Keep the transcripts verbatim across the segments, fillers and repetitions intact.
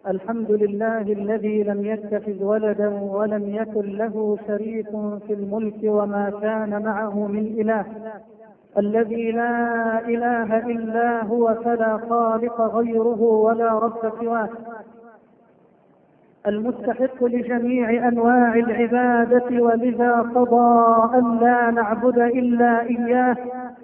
الحمد لله الذي لم يتخذ ولدا ولم يكن له شريك في الملك وما كان معه من إله، الذي لا إله إلا هو فلا خالق غيره ولا رب سواه، المستحق لجميع أنواع العبادة، ولذا قضى أن لا نعبد إلا إياه،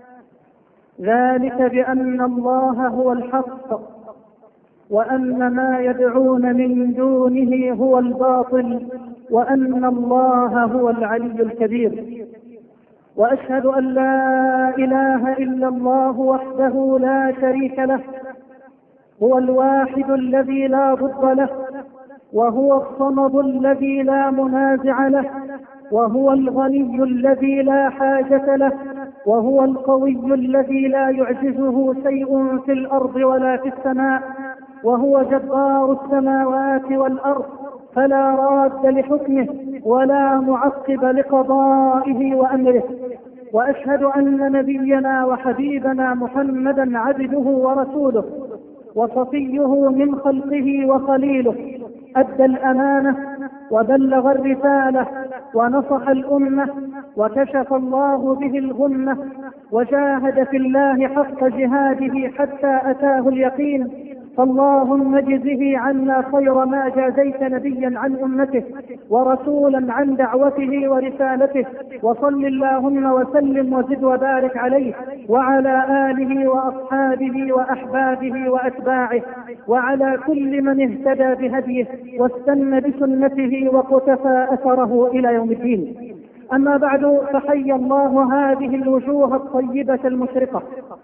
ذلك بأن الله هو الحق وأن ما يدعون من دونه هو الباطل، وأن الله هو العلي الكبير. وأشهد أن لا إله إلا الله وحده لا شريك له، هو الواحد الذي لا ضد له، وهو الصمد الذي لا منازع له، وهو الغني الذي لا حاجة له، وهو القوي الذي لا يعجزه شيء في الأرض ولا في السماء، وهو جبار السماوات والأرض فلا راد لحكمه ولا معقب لقضائه وأمره. وأشهد أن نبينا وحبيبنا محمدا عبده ورسوله وصفيه من خلقه وخليله، أدى الأمانة وبلغ الرسالة ونصح الأمة وكشف الله به الغمة، وجاهد في الله حق جهاده حتى أتاه اليقين. فاللهم اجزه عنا خير ما جازيت نبيا عن أمته ورسولا عن دعوته ورسالته، وصل اللهم وسلم وزد وبارك عليه وعلى آله وأصحابه وأحبابه وأتباعه وعلى كل من اهتدى بهديه واستنى بسنته وقتفى أثره إلى يوم الدين. أما بعد، فحي الله هذه الوجوه الطيبة المشرقة،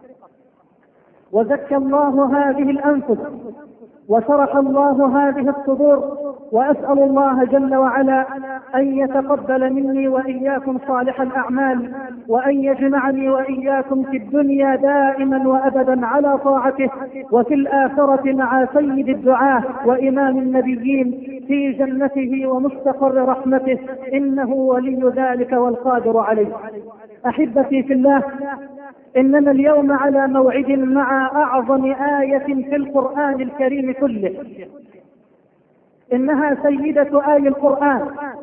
وزكى الله هذه الأنفس، وشرح الله هذه الصدور، وأسأل الله جل وعلا أن يتقبل مني وإياكم صالح الأعمال، وأن يجمعني وإياكم في الدنيا دائما وأبدا على طاعته، وفي الآخرة مع سيد الدعاة وإمام النبيين في جنته ومستقر رحمته، إنه ولي ذلك والقادر عليه. أحبتي في الله، إننا اليوم على موعد مع أعظم آية في القرآن الكريم كله، إنها سيدة آي القرآن،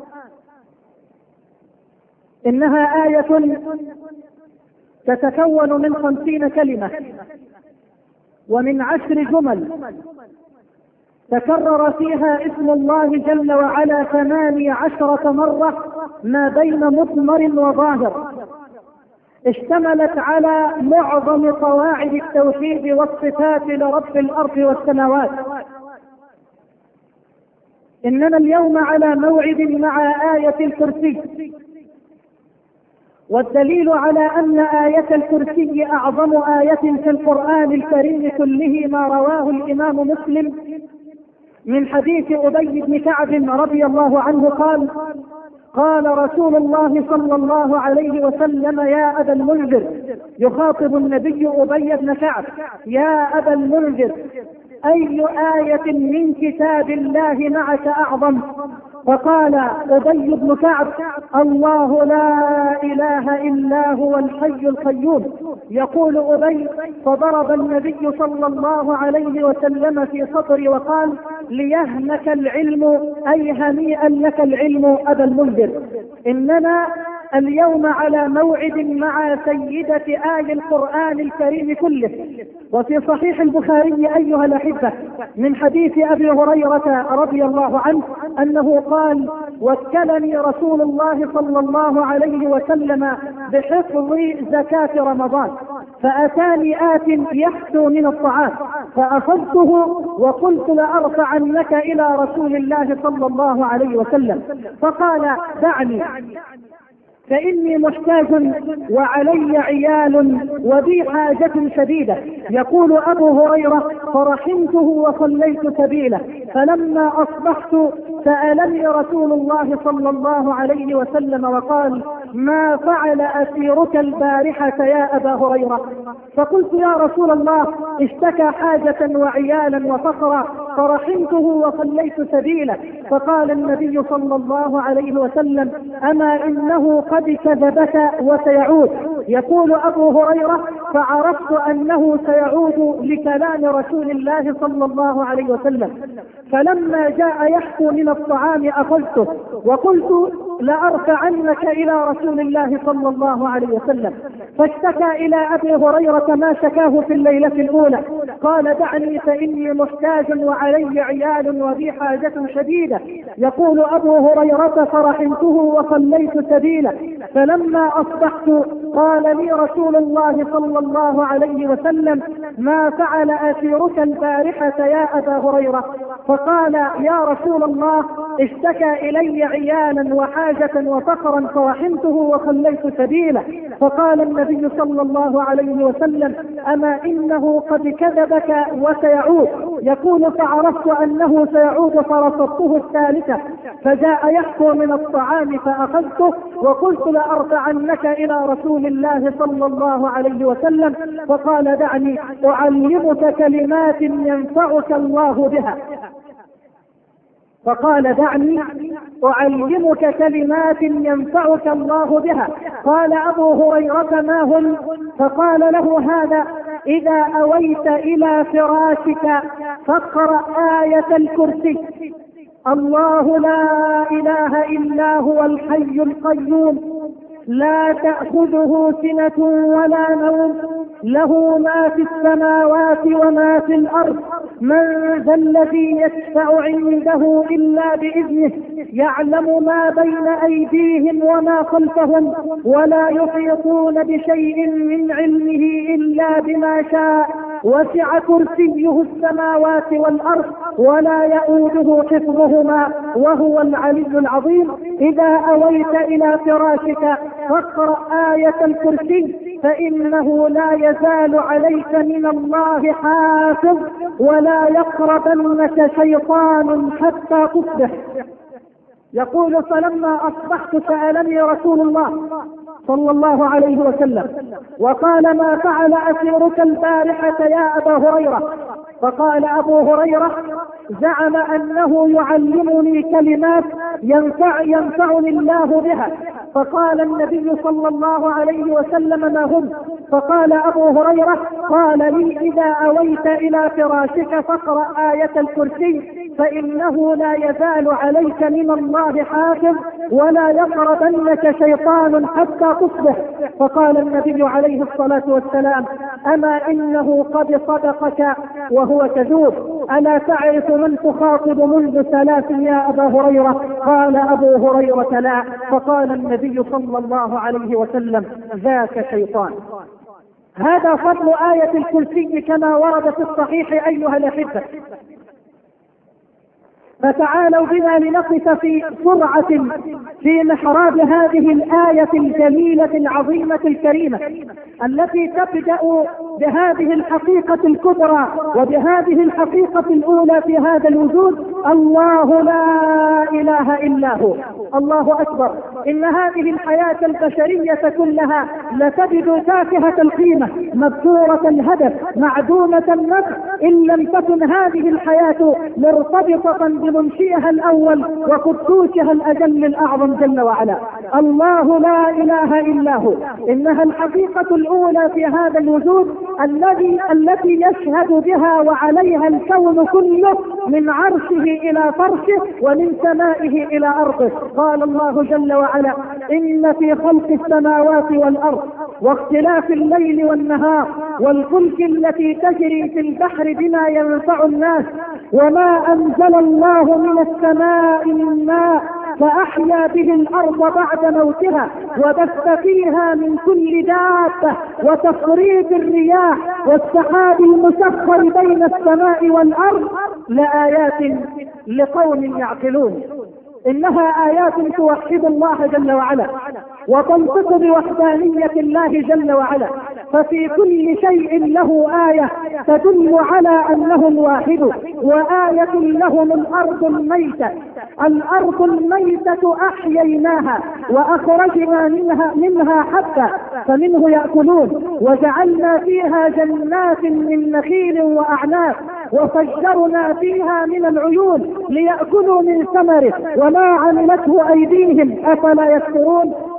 إنها آية تتكون من خمسين كلمة ومن عشر جمل، تكرر فيها اسم الله جل وعلا ثماني عشرة مرة ما بين مضمر وظاهر، اشتملت على معظم قواعد التوحيد والصفات لرب الأرض والسماوات. إننا اليوم على موعد مع آية الكرسي، والدليل على أن آية الكرسي أعظم آية في القرآن الكريم كله ما رواه الإمام مسلم من حديث أبي بن كعب رضي الله عنه قال: قال رسول الله صلى الله عليه وسلم: يا أبا المنذر، يخاطب النبي أبي بن كعب: يا أبا المنذر، أي آية من كتاب الله معك أعظم؟ فقال أبي بن كعب: الله لا إله إلا هو الحي القيوم. يقول أبي: فضرب النبي صلى الله عليه وسلم في صدري وقال: ليهنك العلم، أي هنيئا لك العلم أبا المنذر. إننا اليوم على موعد مع سيدة آي القرآن الكريم كله. وفي صحيح البخاري أيها الأحبة من حديث أبي هريرة رضي الله عنه أنه قال: وكلني رسول الله صلى الله عليه وسلم بحفظ زكاة رمضان، فأتاني آت يحثو من الطعام فأخذته وقلت لأرفعنك إلى رسول الله صلى الله عليه وسلم، فقال: دعني فإني محتاج وعلي عيال وبي حاجة شديدة. يقول أبو هريرة: فرحمته وصليت سبيله، فلما أصبحت سألني رسول الله صلى الله عليه وسلم وقال: ما فعل أسيرك البارحة يا أبا هريرة؟ فقلت: يا رسول الله، اشتكى حاجة وعيالا وفقرا فرحمته وصليت سبيله. فقال النبي صلى الله عليه وسلم: أما إنه قد كذبك وسيعود. يقول أبو هريرة: فعرفت أنه سيعود لكلام رسول الله صلى الله عليه وسلم، فلما جاء يحكو من الطعام أخذته وقلت لأرفعنك إلى رسول الله صلى الله عليه وسلم، فاشتكى إلى أبي هريرة ما شكاه في الليلة الأولى، قال دعني فإني محتاج وعلي عيال وبي حاجة شديدة. يقول أبو هريرة فرحمته وصليت سبيله، فلما أصبحت قال لي رسول الله صلى الله عليه وسلم ما فعل أسيرك البارحة يا أبا هريرة؟ فقال يا رسول الله اشتكى إلي عيالا وحاجة وفقرا فرحمته وصليت سبيله. فقال النبي صلى الله عليه وسلم أما إنه قد كذبك وسيعود. يقول فعرفت أنه سيعود فرصدته الثالثة، فجاء يحكو من الطعام فأخذته وقلت لأرفعنك إلى رسول الله صلى الله عليه وسلم، فقال دعني أعلمك كلمات ينفعك الله بها. فقال دعني أعلمك كلمات ينفعك الله بها. قال أبو هريرة ما هن؟ فقال له هذا إذا أويت إلى فراشك فاقرأ آية الكرسي، الله لا إله إلا هو الحي القيوم لا تأخذه سنة ولا نوم له ما في السماوات وما في الأرض من ذا الذي يشفع عنده إلا بإذنه يعلم ما بين أيديهم وما خلفهم ولا يحيطون بشيء من علمه إلا بما شاء وسع كرسيه السماوات والأرض ولا يؤوده حفظهما وهو العلي العظيم. إذا أويت إلى فراشك فاقرأ آية الكرسي فإنه لا يزال عليك من الله حافظ ولا يقربنك شيطان حتى تصبح. يقول فلما أصبحت سألني رسول الله صلى الله عليه وسلم وقال ما فعل أسيرك البارحة يا أبا هريرة؟ فقال أبو هريرة زعم أنه يعلمني كلمات ينفع ينفعني الله بها. فقال النبي صلى الله عليه وسلم ما هم؟ فقال أبو هريرة قال لي إذا أويت إلى فراشك فاقرأ آية الكرسي فإنه لا يزال عليك من الله حافظ ولا يقربنك شيطان حتى تصبح. فقال النبي عليه الصلاة والسلام أما إنه قد صدقك وهو كذوب، ألا تعرف من تخاطب منذ ثلاث يا أبا هريرة؟ قال أبو هريرة لا. فقال النبي صلى الله عليه وسلم ذاك شيطان. هذا فضل آية الكرسي كما ورد في الصحيح أيها الأحبة. فتعالوا بنا لنقف في سرعة في محراب هذه الآية الجميلة العظيمة الكريمة التي تبدأ بهذه الحقيقة الكبرى وبهذه الحقيقة الأولى في هذا الوجود: الله لا إله إلا هو. الله أكبر. إن هذه الحياة البشرية كلها لتجد تافهة القيمة مبتورة الهدف معدومة النفع إن لم تكن هذه الحياة مرتبطة بمنشئها الأول وقدوسها الأجل الأعظم جل وعلا. الله لا إله إلا هو. إنها الحقيقة الأولى في هذا الوجود الذي التي يشهد بها وعليها الكون كله من عرشه إلى فرشه ومن سمائه إلى أرضه. قال الله جل وعلا إن في خلق السماوات والأرض واختلاف الليل والنهار والفلك التي تجري في البحر بما ينفع الناس وما أنزل الله من السماء من ماء فأحيا به الأرض بعد موتها وبث فيها من كل دابة وتصريف الرياح والسحاب المسخر بين السماء والأرض لآيات لقوم يعقلون. إنها آيات توحد الله جل وعلا وتنطق بوحدانية الله جل وعلا. ففي كل شيء له آية تدل على أنه الواحد. وآية لهم الأرض الميتة. الأرض الميتة أحييناها وأخرجنا منها, منها حبا فمنه يأكلون وجعلنا فيها جنات من نخيل وأعناب وفجرنا فيها من العيون ليأكلوا من ثمره وما عملته أيديهم أفلا يشكرون.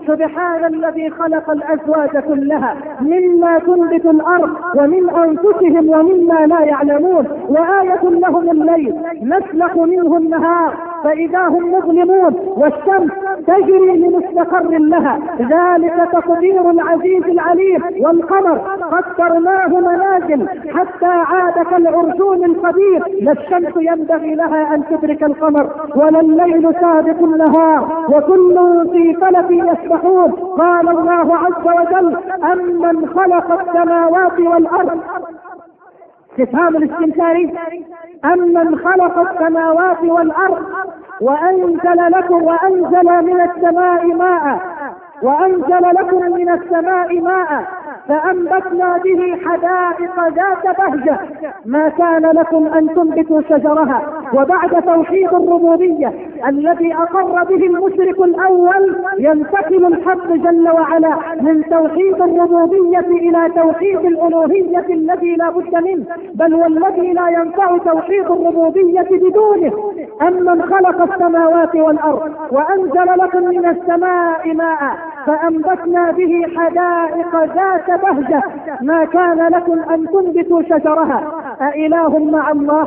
سبحان الذي خلق الأزواج كلها مما تنبت الأرض ومن أنفسهم ومما لا يعلمون، وآية لهم الليل نسلخ منه النهار فإذا هم مظلمون، والشمس تجري لمستقر لها، ذلك تقدير العزيز العليم. والقمر قدرناه منازل حتى عاد كالعرجون القديم، لا الشمس ينبغي لها أن تدرك القمر ولا الليل سابق النهار، وكل في فلك يسبحون. قال الله عز وجل: أمن خلق السماوات والأرض، استفهام الاستنكاري، أمن خلق السماوات والأرض وأنزل لكم وأنزل من السماء ماء وأنزل لكم من السماء ماء فأنبتنا به حدائق ذات بهجة ما كان لكم أن تنبتوا شجرها. وبعد توحيد الربوبية الذي أقر به المشرك الأول، ينتقل الحق جل وعلا من توحيد الربوبية إلى توحيد الألوهية الذي لا بد منه، بل والذي لا ينفع توحيد الربوبية بدونه. أمن خلق السماوات والأرض وأنزل لكم من السماء ماء فأنبتنا به حدائق ذات بهجة ما كان لكم أن تنبتوا شجرها أإله مع الله؟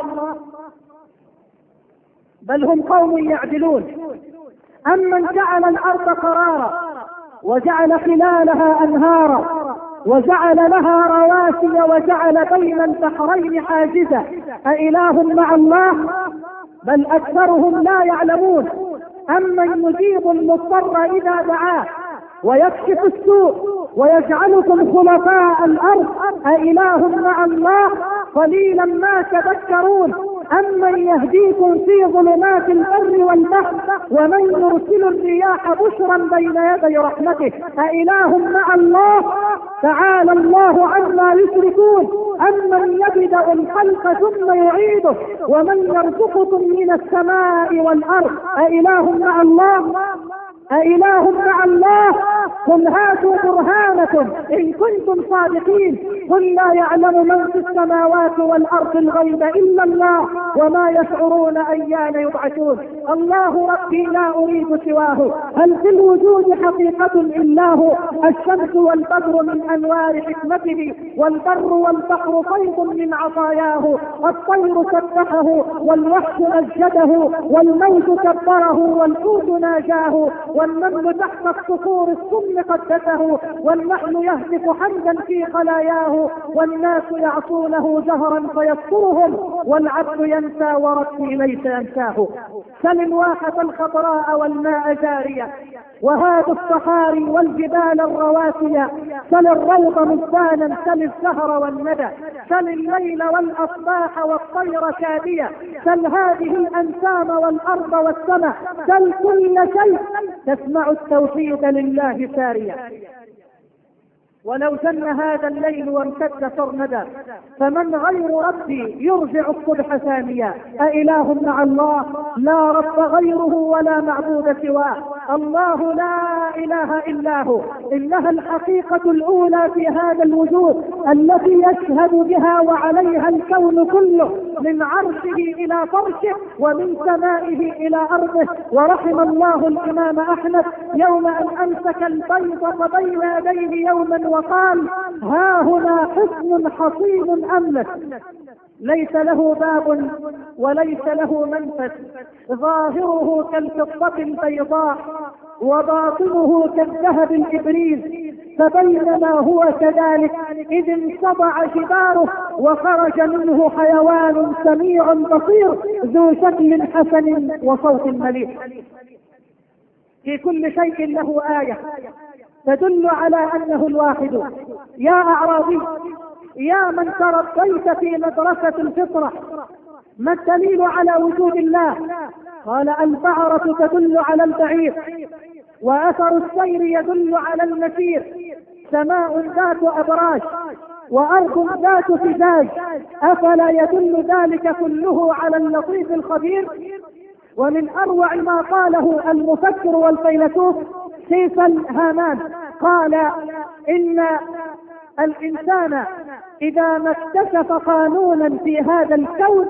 بل هم قوم يعدلون. أمن جعل الأرض قرارا وجعل خلالها أنهارا وجعل لها رواسي وجعل بين البحرين حاجزا أإله مع الله؟ بل أكثرهم لا يعلمون. أمن يجيب المضطر إذا دعاه ويكشف السوء ويجعلكم خلفاء الأرض أإله مع الله؟ قليلا ما تذكرون. أمن يهديكم في ظلمات البر والبحر ومن يرسل الرياح بشرا بين يدي رحمته أإله مع الله؟ تعالى الله عما يشركون. أمن يبدأ الخلق ثم يعيده ومن يرزقكم من السماء والأرض أإله مع الله؟ أإله مع الله؟ قل هاتوا برهانكم إن كنتم صادقين. قل لا يعلم من في السماوات والأرض الغيب إلا الله وما يشعرون أيان يبعثون. الله ربي لا أريد سواه، هل في الوجود حقيقة إلا هو؟ الشمس والبدر من أنوار حكمته، والبر والبحر فيض من عطاياه، الطير سبحه والوحش مجده، والموت كبره والحوت ناجاه، والنمل تحت الصخور السم قدسه، والنحل يهتف حمدا في خلاياه، والناس يعصونه جهرا فيذكرهم، والعبد ينسى وربي ليس ينساه. سل الواحة الخضراء والماء جارية وهذا الصحاري والجبال الرواسية، سل الروض مزدانا، سل الزهر والندى، سل الليل والأصباح والطير شادية، سل هذه الأنسام والأرض والسماء، سل كل شيء تسمع التوحيد لله ساريا. ولو جن هذا الليل وامتد سرمدا فمن غير ربي يرجع الصبح ثانيا أإله مع الله؟ لا رب غيره ولا معبود سواه. الله لا إله إلا هو، إنها الحقيقة الأولى في هذا الوجود التي يشهد بها وعليها الكون كله، من عرشه إلى فرشه ومن سمائه إلى أرضه. ورحم الله الإمام أحمد يوم أن أمسك البيضة بين يديه يوما وقال: ها هنا حصن حصين أملك ليس له باب وليس له منفذ، ظاهره كالفضة البيضاء وباطنه كالذهب الإبريز، فبينما هو كذلك إذ انصدع جداره وخرج منه حيوان سميع بصير ذو شكل حسن وصوت مليح. في كل شيء له آية تدل على أنه الواحد. يا أعرابي، يا من تربيت في مدرسة الفطرة، ما الدليل على وجود الله؟ قال: البعرة تدل على البعير، وأثر السير يدل على المسير، سماء ذات أبراج وأرض ذات فجاج، أفلا يدل ذلك كله على اللطيف الخبير؟ ومن أروع ما قاله المفكر والفيلسوف سيفن هامان، قال: إن الإنسان إذا ما اكتشف قانونا في هذا الكون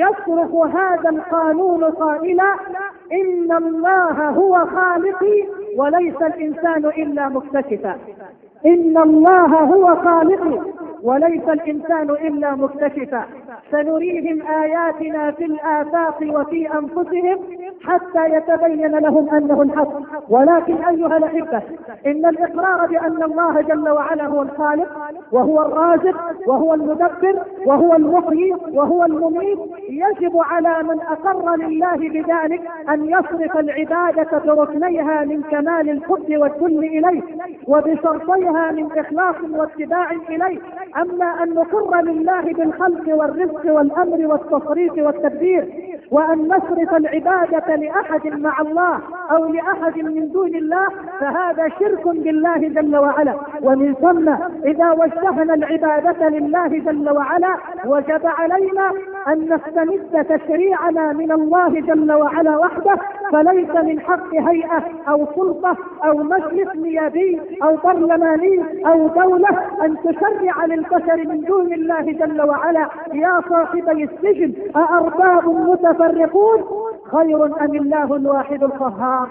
يصرخ هذا القانون قائلا: إن الله هو خالقي وليس الإنسان إلا مكتشفا. إن الله هو خالقي وليس الإنسان إلا مكتشفا. سنريهم آياتنا في الآفاق وفي أنفسهم حتى يتبين لهم أنه الحق. ولكن أيها الأحبة، إن الإقرار بأن الله جل وعلا هو الخالق وهو الرازق وهو المدبر وهو المحيي وهو المميت يجب على من أقر لله بذلك أن يصرف العبادة بركنيها من كمال الحب والذل إليه وبشرطيها من إخلاص واتباع إليه. أما أن نقر لله بالخلق والرزق والأمر والتصريف والتدبير وأن نصرف العبادة لأحد مع الله أو لأحد من دون الله فهذا شرك بالله جل وعلا. ومن ثم إذا وجهنا العبادة لله جل وعلا وجب علينا أن نستمد تشريعنا من الله جل وعلا وحده، فليس من حق هيئة أو سلطة أو مجلس نيابي أو برلماني أو دولة أن تشرع للبشر من دون الله جل وعلا. يا صاحبي السجن أأرباب متفرقون خير أم الله الواحد القهار؟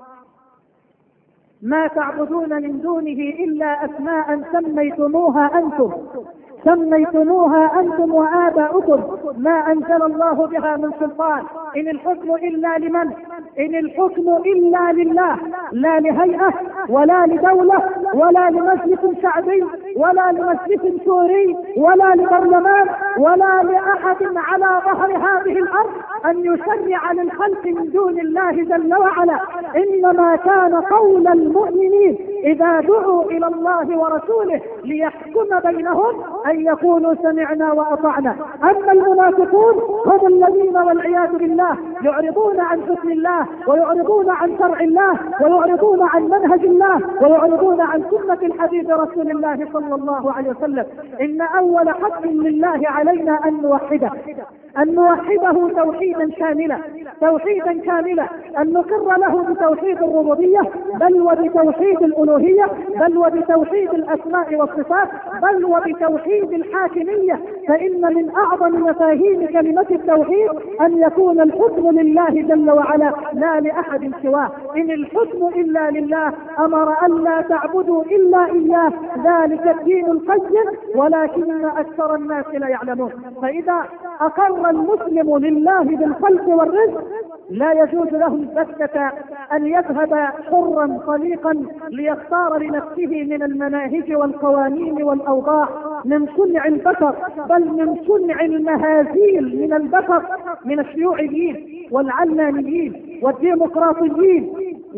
ما تعبدون من دونه إلا أسماء سميتموها أنتم سميتموها أنتم وآباؤكم ما أنزل الله بها من سلطان. إن الحكم إلا لمن؟ إن الحكم إلا لله، لا لهيئة ولا لدولة ولا لمجلس شعبي ولا لمجلس شوري ولا لبرلمان ولا لأحد على ظهر هذه الأرض أن يشرع للخلق من دون الله جل وعلا. إنما كان قول المؤمنين إذا دعوا إلى الله ورسوله ليحكم بينهم أن يقولوا سمعنا وأطعنا. أما المنافقون هم الذين والعياذ بالله يعرضون عن حكم الله ويعرضون عن شرع الله ويعرضون عن منهج الله ويعرضون عن سنة الحبيب رسول الله صلى الله عليه وسلم. إن أول حق لله علينا أن نوحده أن نوحده توحيدا كاملا توحيدا كاملا أن نقر له بتوحيد الربوبية بل وبتوحيد الألوهية بل وبتوحيد الأسماء والصفات بل وبتوحيد الحاكمية. فإن من أعظم مفاهيم كلمة التوحيد أن يكون الحكم لله جل وعلا لا لأحد سواه. إن الحكم إلا لله أمر أن لا تعبدوا إلا إياه ذلك الدين القيم ولكن أكثر الناس لا يعلمون. فإذا أقر المسلم لله بالخلق والرزق لا يجوز له البتة أن يذهب حرا طليقا ليختار لنفسه من المناهج والقوانين والأوضاع من صنع البشر بل من صنع المهازيل من البشر من الشيوعيين والعلمانيين والديمقراطيين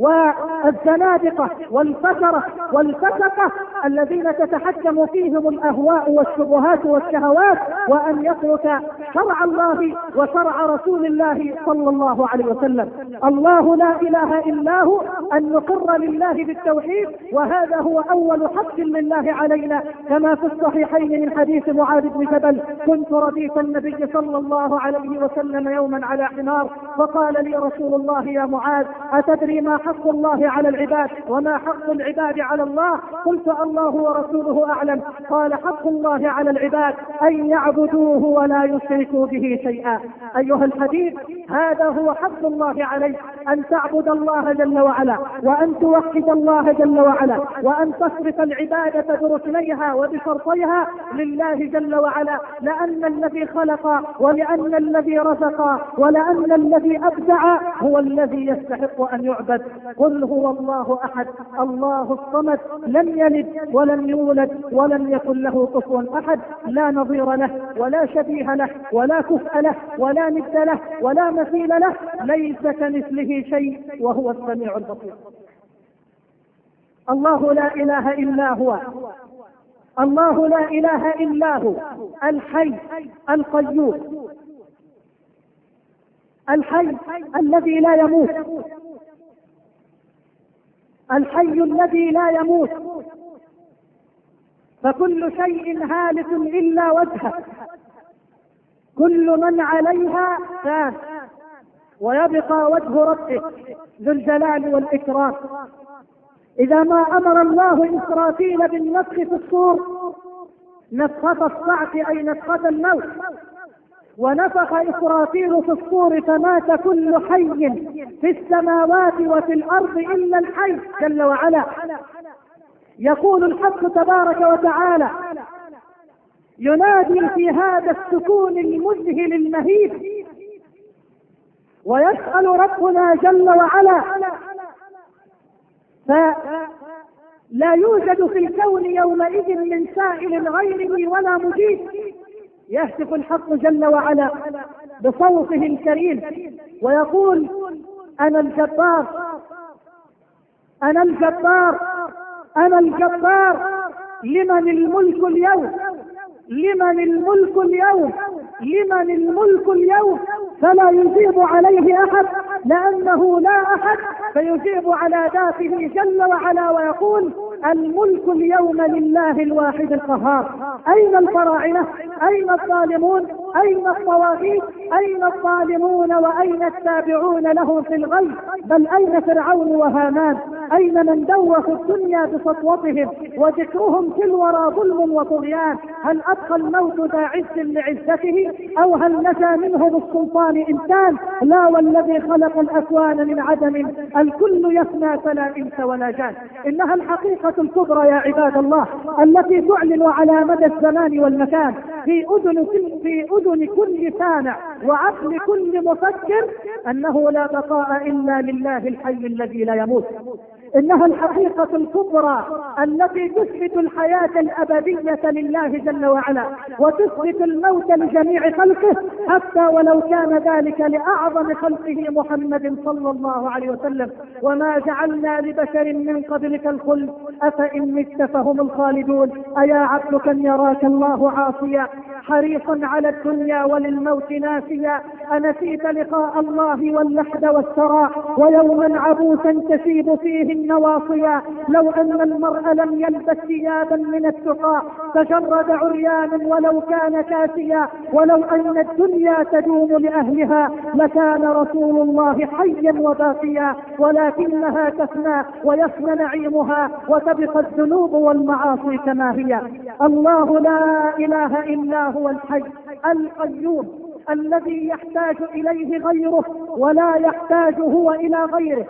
والزنادقة والفجرة والفسقة الذين تتحكم فيهم الأهواء والشبهات والشهوات، وأن يترك شرع الله وشرع رسول الله صلى الله عليه وسلم. الله لا إله إلا هو، أن نقر لله بالتوحيد، وهذا هو أول حق لله علينا كما في الصحيحين من حديث معاذ بن جبل: كنت رديف النبي صلى الله عليه وسلم يوما على حمار فقال لي رسول الله: يا معاذ أتدري ما حق الله على العباد وما حق العباد على الله؟ قلت: الله ورسوله أعلم. قال: حق الله على العباد أن يعبدوه ولا يشركوا به شيئا. أيها الحبيب، هذا هو حق الله عليك، أن تعبد الله جل وعلا وأن توحد الله جل وعلا وأن تصرف العبادة بركنيها وبشرطيها لله جل وعلا، لأن الذي خلق ولأن الذي رزق ولأن الذي أبدع هو الذي يستحق أن يعبد. قل هو الله أحد الله الصمد لم يلد ولم يولد ولم يكن له كفوا أحد، لا نظير له ولا شبيه له ولا كفء له ولا ند له ولا مثيل له، ليس كمثله شيء وهو السميع البصير. الله لا إله إلا هو الله لا إله إلا هو الحي القيوم، الحي الذي لا يموت، الحي الذي لا يموت، فكل شيء هالك إلا وجهه، كل من عليها فان، ويبقى وجه ربك ذو الجلال والإكرام. إذا ما أمر الله إسرافيل بالنفخ في الصور نفخة الصعق أي نفخة الموت، ونفخ إسرافيل في الصور فمات كل حي في السماوات وفي الأرض إلا الحي جل وعلا. يقول الحق تبارك وتعالى ينادي في هذا السكون المذهل المهيب، ويسأل ربنا جل وعلا، فلا يوجد في الكون يومئذ من سائل غيره ولا مجيب. يهتف الحق جل وعلا بصوته الكريم ويقول أنا الجبار أنا الجبار أنا الجبار لمن الملك اليوم لمن الملك اليوم لمن الملك اليوم. فلا يجيب عليه أحد لأنه لا أحد فيجيب على ذاته جل وعلا ويقول الملك اليوم لله الواحد القهار. أين الفراعنة؟ أين الظالمون؟ أين الطواغيت؟ أين الظالمون وأين التابعون له في الغي؟ بل أين فرعون وهامان؟ أين من دوخوا الدنيا بسطوتهم وذكرهم في الورى ظلم وطغيان؟ هل أبقى الموت ذا عز لعزته أو هل نجا منه بالسلطان إنسان؟ لا، والذي خلق الأكوان من عدم الكل يفنى فلا إنس ولا جان. إنها الحقيقة الكبرى يا عباد الله التي تعلن على مدى الزمان والمكان في أذن كل, في أذن كل سامع وعقل كل مفكر أنه لا بقاء إلا لله الحي الذي لا يموت. إنها الحقيقة الكبرى التي تثبت الحياة الأبدية لله جل وعلا وتثبت الموت لجميع خلقه حتى ولو كان ذلك لأعظم خلقه محمد صلى الله عليه وسلم. وما جعلنا لبشر من قبلك الخلد أفإن مت فهم الخالدون. أيا عبد كم يراك الله عاصيا حريصا على الدنيا وللموت ناسيا، أنسيت لقاء الله واللحد والثرى ويوما عبوسا تشيب فيه النواصيا. لو أن المرء لم يلبس ثيابا من التقى تجرد عريانا ولو كان كاسيا. ولو أن الدنيا تدوم لأهلها لكان رسول الله حيا وباقيا، ولكنها تفنى ويفنى نعيمها وتبقى الذنوب والمعاصي كما هي. الله لا إله إلا هو الحي القيوم الذي يحتاج إليه غيره ولا يحتاج هو إلى غيره،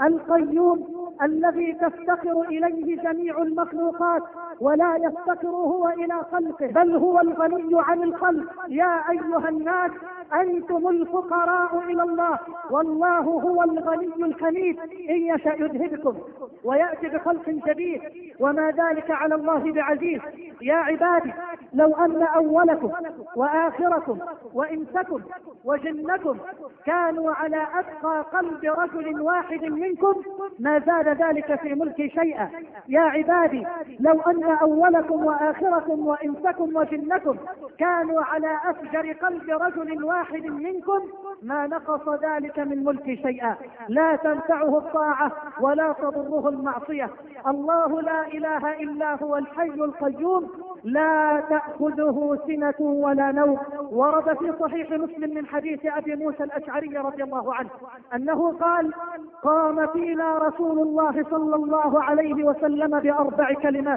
القيوم الذي تفتقر إليه جميع المخلوقات ولا يفتقر هو إلى خلقه، بل هو الغني عن الخلق. يا أيها الناس أنتم الفقراء إلى الله والله هو الغني الحميد. إن يشأ يذهبكم ويأتي بخلق جديد وما ذلك على الله بعزيز. يا عبادي لو أن أولكم وآخركم وإنسكم وجنكم كانوا على أتقى قلب رجل واحد منكم ما زاد ذلك في ملكي شيئا. يا عبادي لو أن أولكم وآخركم وإنسكم وجنكم كانوا على أفجر قلب رجل واحد منكم ما نقص ذلك من ملكي شيئا. لا تنفعه الطاعة ولا تضره المعصية. الله لا إله إلا هو الحي القيوم لا تأخذه سنة ولا نوم. ورد في صحيح مسلم من حديث أبي موسى الأشعري رضي الله عنه أنه قال قام فينا رسول الله صلى الله عليه وسلم بأربع كلمات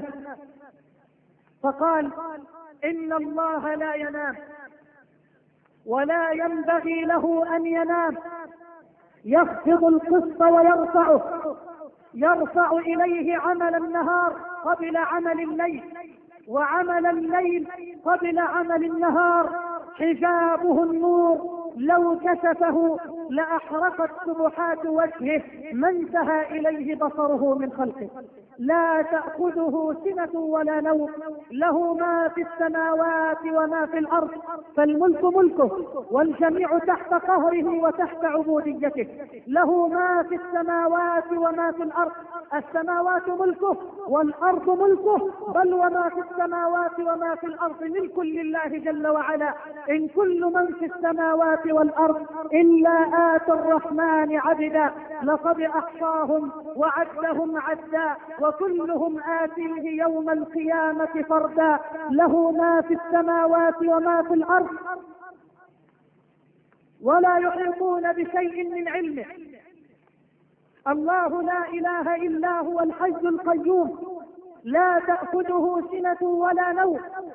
فقال إن الله لا ينام ولا ينبغي له أن ينام، يخفض القسط ويرفعه، يرفع إليه عمل النهار قبل عمل الليل وعمل الليل قبل عمل النهار، حجابه النور لو كشفه لأحرقت سبحات وجهه ما انتهى إليه بصره من خلقه. لا تأخذه سنة ولا نوم، له ما في السماوات وما في الأرض، فالملك ملكه والجميع تحت قهره وتحت عبوديته. له ما في السماوات وما في الأرض، السماوات ملكه والأرض ملكه، بل وما في السماوات وما في الأرض ملك لله جل وعلا. إن كل من في السماوات والأرض إلا آتى الرحمن عبدا، لقد أحصاهم وعدهم عدا وكلهم آتيه يوم القيامة فردا. له ما في السماوات وما في الأرض ولا يحيطون بشيء من علمه. الله لا إله إلا هو الحي القيوم لا تأخذه سنة ولا نوم،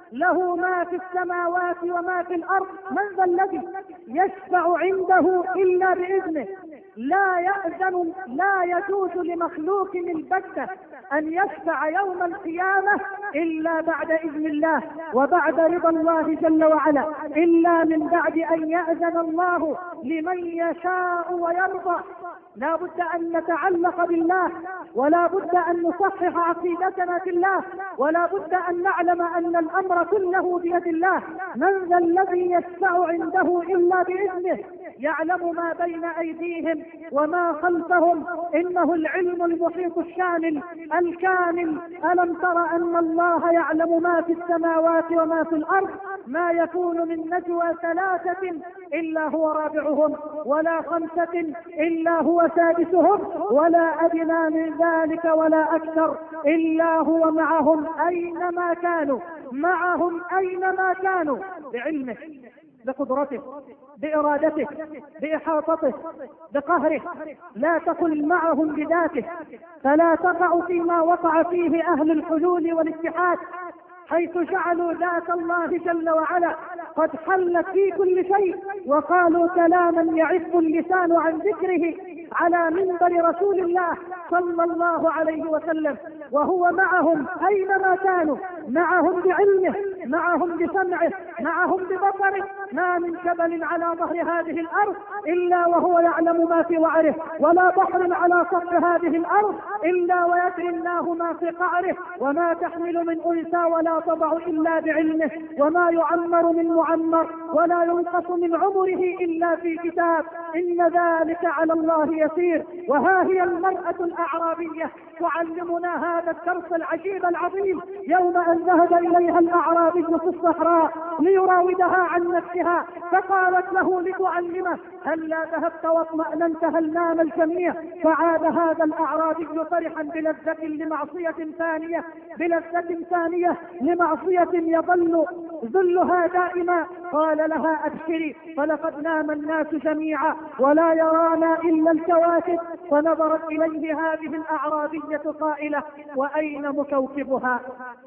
له ما في السماوات وما في الأرض، من ذا الذي يشفع عنده إلا بإذنه؟ لا يأذن لا يجوز لمخلوق البتة أن يشفع يوم القيامة إلا بعد إذن الله وبعد رضا الله جل وعلا، إلا من بعد أن يأذن الله لمن يشاء ويرضى. لا بد أن نتعلق بالله، ولا بد أن نصحح عقيدتنا في الله، ولا بد أن نعلم أن الأمر كله بيد الله. من ذا الذي يشفع عنده إلا بإذنه؟ يعلم ما بين أيديهم وما خلفهم، إنه العلم المحيط الشامل الكامل. ألم تر أن الله يعلم ما في السماوات وما في الأرض؟ ما يكون من نجوى ثلاثة إلا هو رابعهم، ولا خمسة إلا هو سادسهم، ولا أدنى من ذلك ولا أكثر إلا هو معهم أينما كانوا، معهم أينما كانوا، بعلمه، بقدرته، بإرادته، بإحاطته، بقهره. لا تقل معهم بذاته، فلا تقع فيما وقع فيه أهل الحلول والاتحاد، حيث جعلوا ذات الله جل وعلا قد حلت في كل شيء، وقالوا كلاما يعف اللسان عن ذكره على منبر رسول الله صلى الله عليه وسلم، وهو معهم أينما كانوا، معهم بعلمه، معهم بسمعه، معهم ببصره. ما من جبل على ظهر هذه الأرض إلا وهو يعلم ما في وعره، ولا بحر على سطح هذه الأرض إلا ويدري الله ما في قعره، وما تحمل من أنثى ولا تضع إلا بعلمه، وما يعمر من معمر ولا ينقص من عمره إلا في كتاب، إن ذلك على الله يسير. وها هي المرأة الأعرابية تعلمنا هذا الدرس العجيب العظيم، يوم أن ذهب إليها الأعرابي في الصحراء ليراودها عن نفسها، فقالت له لتعلمه: هل لا ذهبت واطمأننت؟ هل نام الجميع؟ فعاد هذا الأعرابي فرحا بلذة لمعصية ثانية، بلذة ثانية لمعصية يظل ذلها دائما. قال لها: أبشري، فلقد نام الناس جميعا ولا يرانا إلا الكواكب. فنظرت إليه هذه الأعرابية قائلة: وأين مكوكبها؟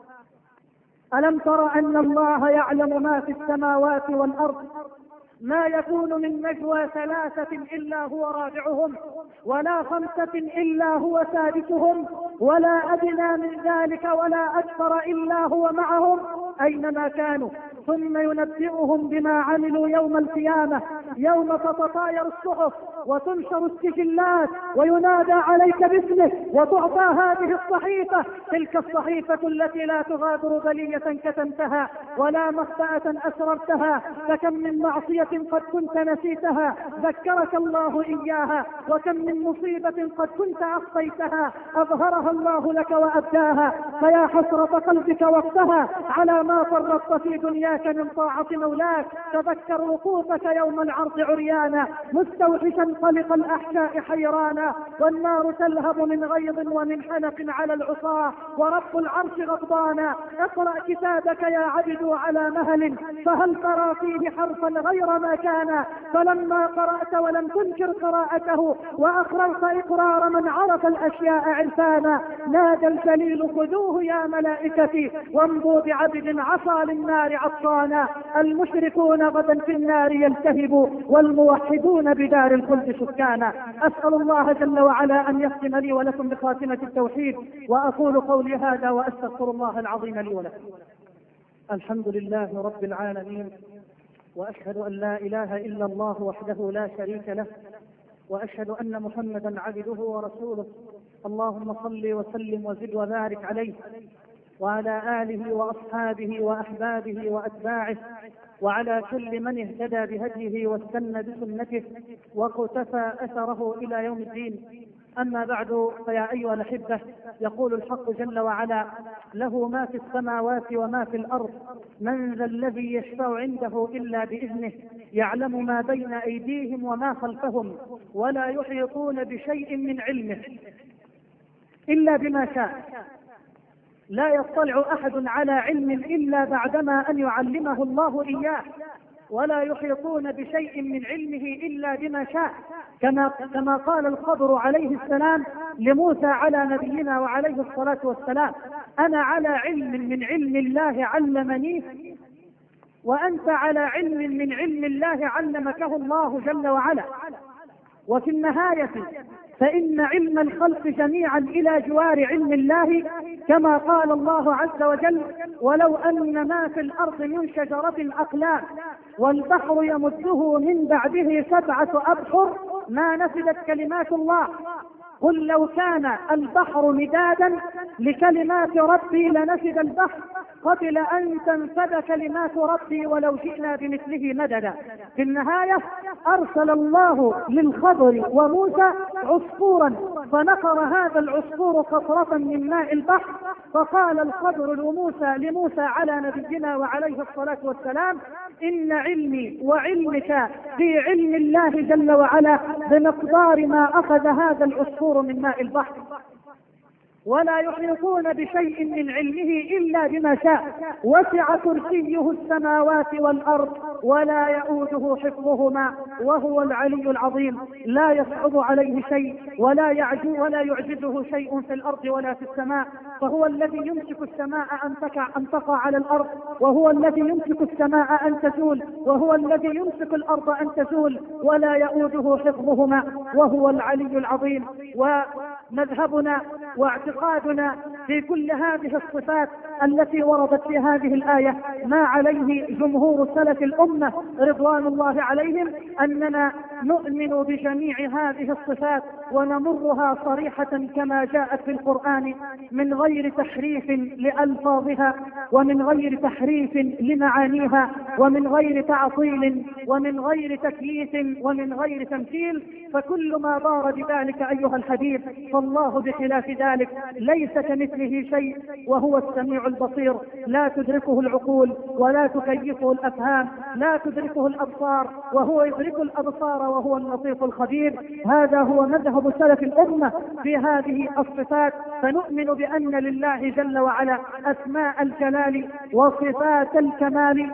ألم تر أن الله يعلم ما في السماوات والأرض؟ ما يكون من نجوى ثلاثة إلا هو رابعهم، ولا خمسة إلا هو سادسهم، ولا أدنى من ذلك ولا أكثر إلا هو معهم أينما كانوا، ثم ينبئهم بما عملوا يوم القيامة، يوم تتطاير الصحف وتنشر السجلات وينادى عليك باسمك وتعطى هذه الصحيفة، تلك الصحيفة التي لا تغادر بلية كتمتها ولا مخطأة أسررتها. فكم من معصية قد كنت نسيتها ذكرك الله إياها، وكم من مصيبة قد كنت أخفيتها أظهرها الله لك وأبداها. فيا حسرة قلبك وقتها على ما فرطت في دنياك من طاعة مولاك. تذكر وقوفك يوم العرض عريانا مستوحشا قلق الأحشاء حيرانا، والنار تلهب من غيظ ومن حنق على العصاة، ورب العرش غضبانا. اقرأ كتابك يا عبد على مهل، فهل ترى فيه حرفا غير ما كان؟ فلما قرأت ولم تنكر قراءته وأقررت إقرار من عرف الأشياء عرفانا، نادى الجليل: خذوه يا ملائكتي وامضوا بعبد عصى للنار عطانا. المشركون غدا في النار يلتهبوا، والموحدون بدار الخلد سكانا. أسأل الله جل وعلا أن يختم لي ولكم بخاتمة التوحيد، وأقول قولي هذا وأستغفر الله العظيم لي ولكم. الحمد لله رب العالمين، وأشهد أن لا إله إلا الله وحده لا شريك له، وأشهد أن محمدا عبده ورسوله. اللهم صل وسلم وزد وبارك عليه وعلى آله وأصحابه وأحبابه وأتباعه، وعلى كل من اهتدى بهديه واستنى بسنته واقتفى أثره إلى يوم الدين. أما بعد، فيا أيها الأحبة، يقول الحق جل وعلا: له ما في السماوات وما في الأرض، من ذا الذي يشفع عنده إلا بإذنه، يعلم ما بين أيديهم وما خلفهم، ولا يحيطون بشيء من علمه إلا بما شاء. لا يطلع أحد على علم إلا بعدما أن يعلمه الله إياه. ولا يحيطون بشيء من علمه إلا بما شاء، كما كما قال الخضر عليه السلام لموسى على نبينا وعليه الصلاة والسلام: أنا على علم من علم الله علمنيه، وأنت على علم من علم الله علمكه الله جل وعلا. وفي النهاية فإن علم الخلق جميعا إلى جوار علم الله، كما قال الله عز وجل: ولو أن ما في الأرض من شجرة أقلام والبحر يمده من بعده سبعة أبحر ما نفدت كلمات الله. قل لو كان البحر مدادا لكلمات ربي لنفد البحر قبل أن تنفد كلمات ربي ولو جئنا بمثله مددا. في النهاية أرسل الله للخضر وموسى عصفورا، فنقر هذا العصفور قطرة من ماء البحر، فقال الخضر لموسى لموسى على نبينا وعليه الصلاة والسلام: إن علمي وعلمك في علم الله جل وعلا بمقدار ما أخذ هذا العصفور من ماء البحر. ولا يحيطون بشيء من علمه إلا بما شاء، وسع كرسيه السماوات والأرض ولا يؤوده حفظهما وهو العلي العظيم. لا يصعب عليه شيء ولا يعجو ولا يعجزه شيء في الأرض ولا في السماء، فهو الذي يمسك السماء أن تقع أن تقع على الأرض، وهو الذي يمسك السماء أن تزول، وهو الذي يمسك الأرض أن تزول ولا يؤوده حفظهما وهو العلي العظيم. ومذهبنا واعتقادنا في كل هذه الصفات التي وردت في هذه الآية ما عليه جمهور سلف الأمة رضوان الله عليهم، أننا نؤمن بجميع هذه الصفات ونمرها صريحة كما جاءت في القرآن من غير تحريف لألفاظها ومن غير تحريف لمعانيها ومن غير تعطيل ومن غير تكييف ومن غير تمثيل. فكل ما دار بذلك أيها الحبيب فالله بخلاف ذلك، ليس كمثله شيء وهو السميع البصير، لا تدركه العقول ولا تكيفه الأفهام، لا تدركه الأبصار وهو يدرك الأبصار وهو اللطيف الخبير. هذا هو مذهب سلف الأمة في هذه الصفات. فنؤمن بأن لله جل وعلا أسماء الجلال وصفات الكمال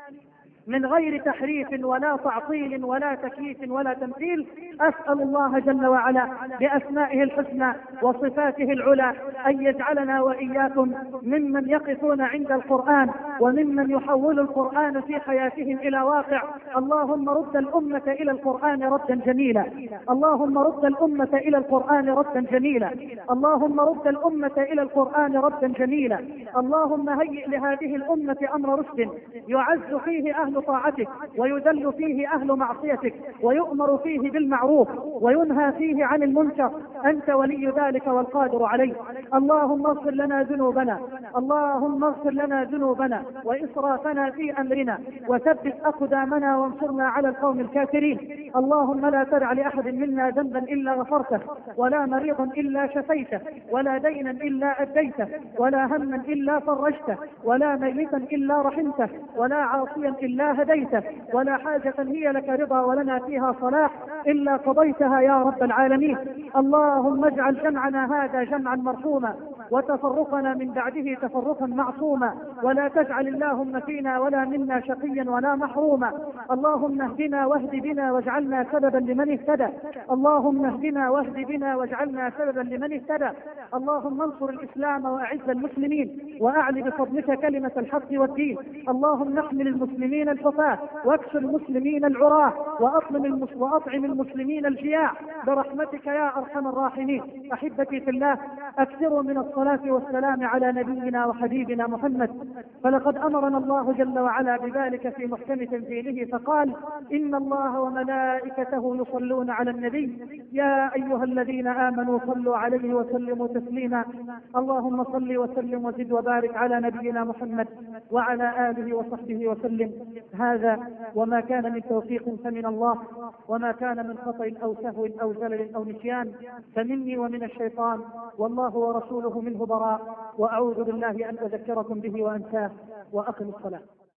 من غير تحريف ولا تعطيل ولا تكييف ولا تمثيل. أسأل الله جل وعلا بأسمائه الحسنى وصفاته العلى أن يجعلنا وإياكم ممن يقفون عند القرآن وممن يحول القرآن في حياتهم إلى واقع. اللهم رد الأمة إلى القرآن ردا جميلا، اللهم رد الأمة إلى القرآن ردا جميلا، اللهم رد الأمة إلى القرآن ردا جميلا. اللهم هيئ لهذه الأمة أمر رشد يعز فيه أهل طاعتك ويذل فيه أهل معصيتك ويؤمر فيه بالمعروف وينهى فيه عن المنكر. أنت ولي ذلك والقادر عليه. اللهم اغفر لنا ذنوبنا، اللهم اغفر لنا ذنوبنا وإسرافنا في أمرنا وثبت أقدامنا وانصرنا على القوم الكافرين. اللهم لا تدع لأحد منا ذنبا إلا غفرته، ولا مريضا إلا شفيته، ولا دينا إلا أديته، ولا هما إلا فرجته، ولا ميتا إلا رحمته، ولا عاصيا إلا هديته، ولا حاجة هي لك رضا ولنا فيها صلاح إلا قضيتها يا رب العالمين. اللهم اجعل جمعنا هذا جمعا مرحوما وتفرقنا من بعده تفرقا معصوما، ولا تجعل اللهم فينا ولا منا شقيا ولا محروما. اللهم اهدنا واهد بنا واجعلنا سببا لمن اهتدى، اللهم اهدنا واهد بنا واجعلنا سببا لمن اهتدى. اللهم انصر الإسلام وأعز المسلمين وأعل بفضلك كلمة الحق والدين. اللهم نحمل المسلمين الحفاة واكسر المسلمين العراة وأطعم المس... وأطعم المسلمين الجياع برحمتك يا أرحم الراحمين. أحبتي في الله، أكثروا من الصلاة والسلام على نبينا وحبيبنا محمد، فلقد أمرنا الله جل وعلا بذلك في محكم تنزيله فقال: إن الله وملائكته يصلون على النبي يا أيها الذين آمنوا صلوا عليه وسلموا تسليما. اللهم صل وسلم وزد وبارك على نبينا محمد وعلى آله وصحبه وسلم. هذا وما كان من توفيق فمن الله، وما كان من خطأ أو سهو أو زلل أو نسيان فمني ومن الشيطان، والله ورسوله منه براء. وأعوذ بالله أن أذكركم به وأنساه. وأقم الصلاة.